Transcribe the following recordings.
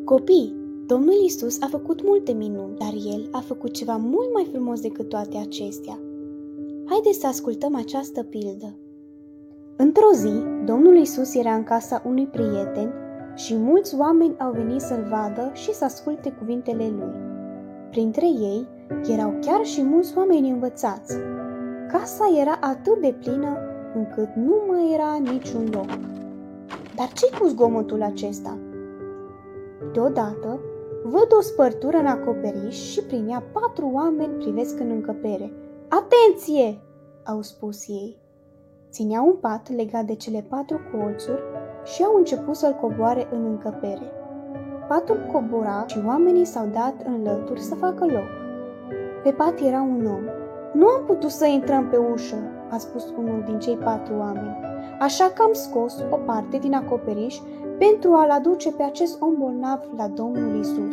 Copii, Domnul Iisus a făcut multe minuni, dar El a făcut ceva mult mai frumos decât toate acestea. Haideți să ascultăm această pildă. Într-o zi, Domnul Iisus era în casa unui prieten și mulți oameni au venit să-L vadă și să asculte cuvintele Lui. Printre ei erau chiar și mulți oameni învățați. Casa era atât de plină încât nu mai era niciun loc. Dar ce-i cu zgomotul acesta? Deodată, văd o spărtură în acoperiș și prin ea 4 oameni privesc în încăpere. Atenție! Au spus ei. Țineau un pat legat de cele 4 colțuri și au început să-l coboare în încăpere. Patul cobora și oamenii s-au dat în lături să facă loc. Pe pat era un om. Nu am putut să intrăm pe ușă, a spus unul din cei 4 oameni, așa că am scos o parte din acoperiș pentru a-l aduce pe acest om bolnav la Domnul Iisus.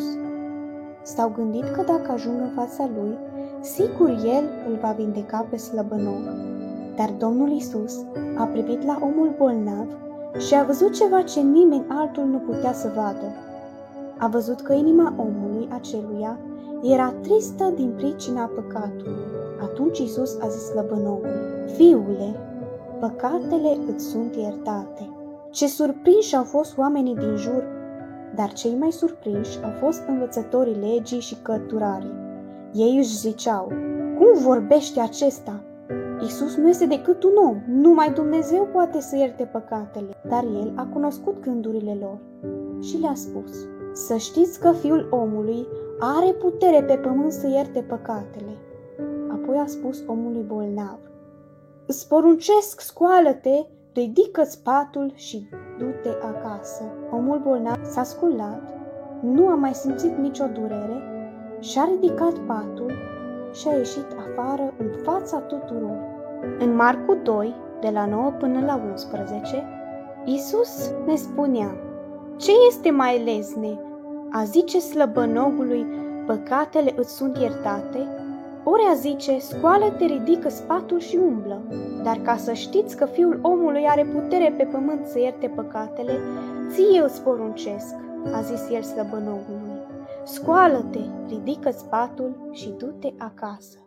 S-au gândit că dacă ajung în fața lui, sigur el îl va vindeca pe slăbănoc. Dar Domnul Iisus a privit la omul bolnav și a văzut ceva ce nimeni altul nu putea să vadă. A văzut că inima omului aceluia era tristă din pricina păcatului. Atunci Iisus a zis slăbănocului: Fiule, păcatele îți sunt iertate. Ce surprinși au fost oamenii din jur, dar cei mai surprinși au fost învățătorii legii și cărturarii. Ei își ziceau: Cum vorbește acesta? Iisus nu este decât un om, numai Dumnezeu poate să ierte păcatele. Dar el a cunoscut gândurile lor și le-a spus: Să știți că Fiul omului are putere pe pământ să ierte păcatele. Apoi a spus omului bolnav: Îți poruncesc, scoală-te, ridică-ți patul și du-te acasă. Omul bolnav s-a sculat, nu a mai simțit nicio durere, și-a ridicat patul și a ieșit afară în fața tuturor. În Marcu 2, de la 9 până la 11, Iisus ne spunea: Ce este mai lesne? A zice slăbănogului: Păcatele îți sunt iertate? Ori a zice: Scoală-te, ridică-ți patul și umblă. Dar ca să știți că Fiul omului are putere pe pământ să ierte păcatele, ție îți poruncesc, a zis el slăbănogului: Scoală-te, ridică-ți patul și du-te acasă.